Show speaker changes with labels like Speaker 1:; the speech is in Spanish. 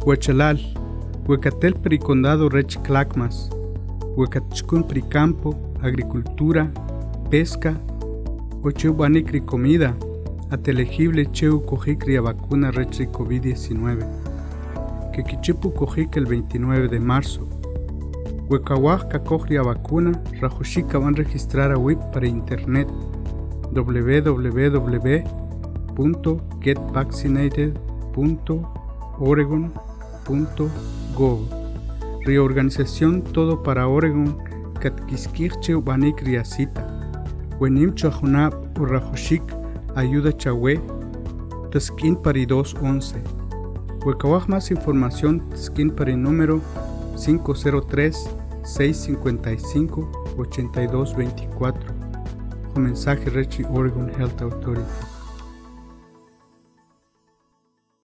Speaker 1: Huachalal, Huecatel Pericondado Rech Clacmas, Huecachcun Pricampo, Agricultura, Pesca, Ochehuanicri Comida, Atelegible Cheu Cojicri a vacuna Rech COVID-19, Quequichipu Cojic el 29 de marzo, Huecahuac Cacojri a vacuna, Rajochica van a registrar a WIP para internet, www.getvaccinated.oregon.gov. Reorganización Todo para Oregon, Catquisquirche Ubanik Riacita, Wenim Chajunab Urrajochic, Ayuda Chahue, Tesquín Pari 211. Huecahuac más información, Tesquín Pari número 503-655-8224. Con mensaje Rechi Oregon Health Authority.